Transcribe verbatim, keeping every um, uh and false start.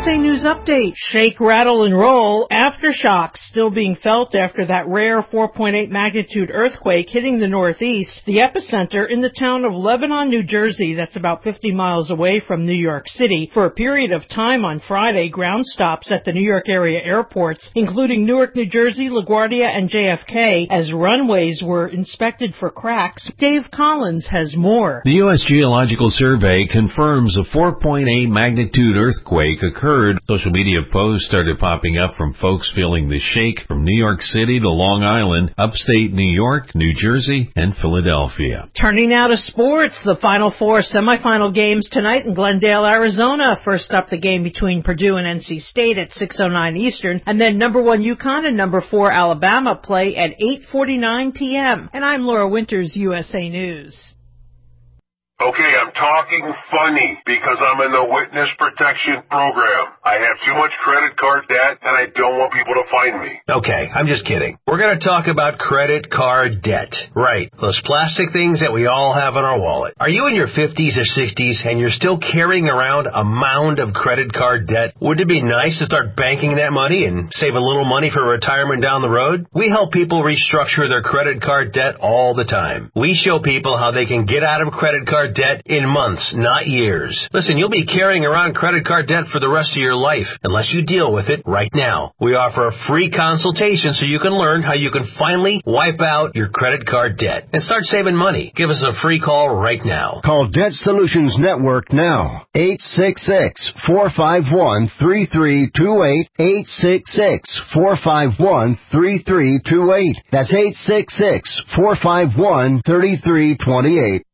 A News Update. Shake, rattle, and roll. Aftershocks still being felt after that rare four point eight magnitude earthquake hitting the Northeast. The epicenter in the town of Lebanon, New Jersey. That's about fifty miles away from New York City. For a period of time on Friday, ground stops at the New York area airports, including Newark, New Jersey, LaGuardia, and J F K, as runways were inspected for cracks. Dave Collins has more. The U S Geological Survey confirms a four point eight magnitude earthquake occurred. Social media posts started popping up from folks feeling the shake from New York City to Long Island, upstate New York, New Jersey, and Philadelphia. Turning now to sports, the Final Four semifinal games tonight in Glendale, Arizona. First up, the game between Purdue and N C State at six oh nine Eastern, and then number one UConn and number four Alabama play at eight forty-nine p.m. And I'm Laura Winters, U S A News. Okay, I'm talking funny because I'm in the witness protection program. I have too much credit card debt and I don't want people to find me. Okay, I'm just kidding. We're going to talk about credit card debt. Right, those plastic things that we all have in our wallet. Are you in your fifties or sixties and you're still carrying around a mound of credit card debt? Wouldn't it be nice to start banking that money and save a little money for retirement down the road? We help people restructure their credit card debt all the time. We show people how they can get out of credit card debt in months, not years. Listen, you'll be carrying around credit card debt for the rest of your life unless you deal with it right now. We offer a free consultation so you can learn how you can finally wipe out your credit card debt and start saving money. Give us a free call right now. Call Debt Solutions Network now. eight six six, four five one, three three two eight. eight six six, four five one, three three two eight. That's eight six six, four five one, three three two eight.